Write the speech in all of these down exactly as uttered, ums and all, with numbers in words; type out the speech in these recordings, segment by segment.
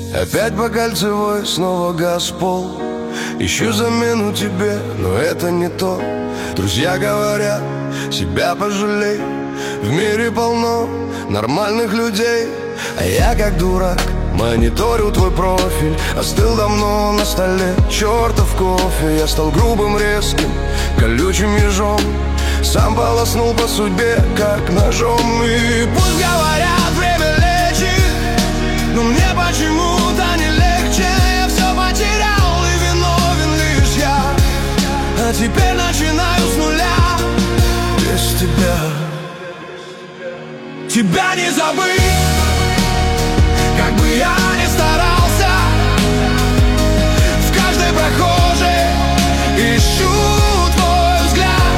Опять по кольцевой, снова газпол. Ищу замену тебе, но это не то. Друзья говорят, себя пожалей. В мире полно нормальных людей, а я как дурак мониторю твой профиль. Остыл давно на столе чертов кофе. Я стал грубым, резким, колючим ежом. Сам полоснул по судьбе, как ножом. И пусть говорят, время лечит, но мне почему-то не легче. Я все потерял, и виновен лишь я. А теперь начинаю с нуля. Без тебя Тебя не забыть, как бы я ни старался. В каждой прохожей ищу твой взгляд.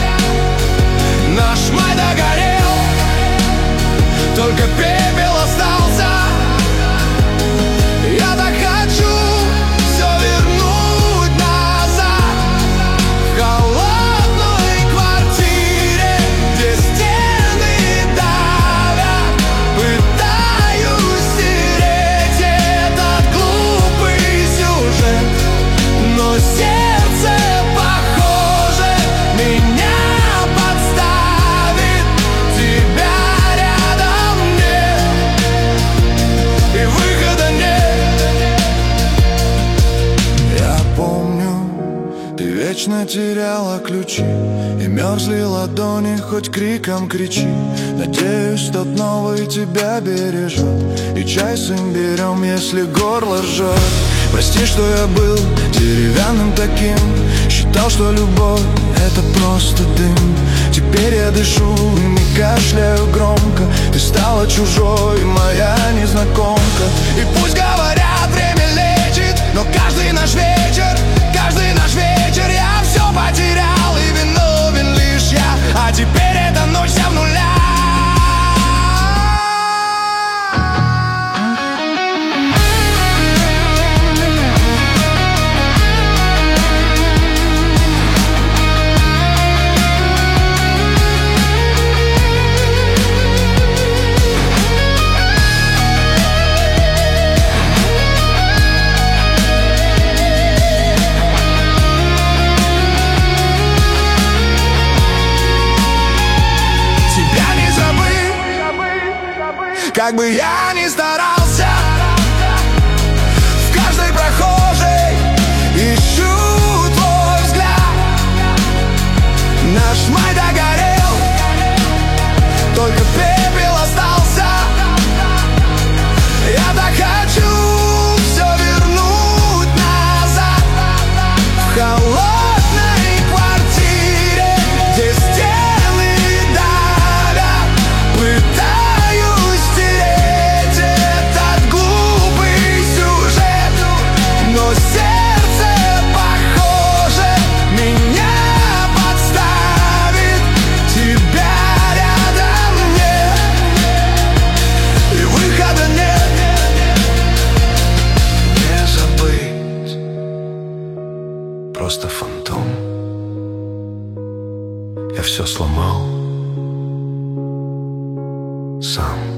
Наш май догорел, только пепел остался. Я так хочу все вернуть назад. В холодной квартире, где стены давят, пытаюсь стереть этот глупый сюжет, но сердце, похоже, меня подставит. Тебя рядом нет, и выхода нет. Я помню, ты вечно теряла ключи, и мерзли ладони, хоть криком кричи. Надеюсь, тот новый тебя бережет, и чай с имбирем, если горло ржет. Прости, что я был деревянным таким, считал, что любовь — это просто дым. Теперь я дышу и не кашляю громко. Ты стала чужой, моя незнакомка. И пусть говорят, время лечит, но каждый наш вечер, каждый наш вечер я все потерял, и виновен лишь я. А теперь эта ночь вся в нуля. Как бы я ни старался, в каждой прохожей ищу твой взгляд. Наш май догорел, только пепел остался. Я так хочу все вернуть назад. В холодной квартире, где стены давят, пытаюсь стереть этот глупый сюжет, но сердце, похоже, меня подставит. Тебя рядом нет, и выхода нет. Не забыть, просто фантом. Я все сломал сам.